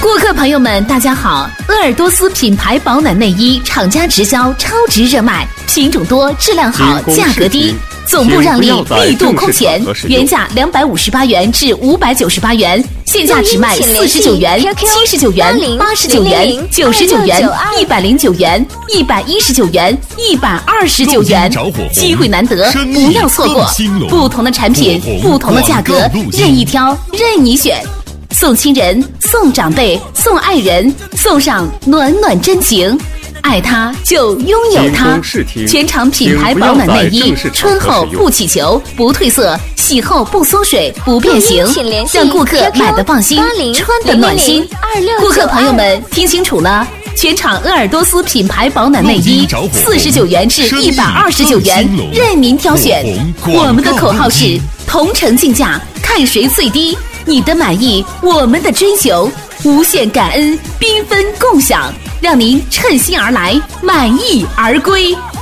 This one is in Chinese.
顾客朋友们，大家好！鄂尔多斯品牌保暖内衣厂家直销超值热卖，品种多，质量好，价格低。总部让利，力度空前，原价258元至598元，现价只卖49元、79元、89元、99元、109元、119元、129元，机会难得，不要错过！不同的产品，不同的价格，任意挑，任你选。送亲人，送长辈，送爱人，送上暖暖真情。爱他就拥有他，全场品牌保暖内衣，春后不起球，不褪色，洗后不缩水，不变形，让顾客买得放心，穿得暖心。顾客朋友们听清楚了，全场鄂尔多斯品牌保暖内衣49元至129元，任您挑选。我们的口号是同城竞价，看谁最低。你的满意，我们的追求，无限感恩，缤纷共享，让您称心而来，满意而归。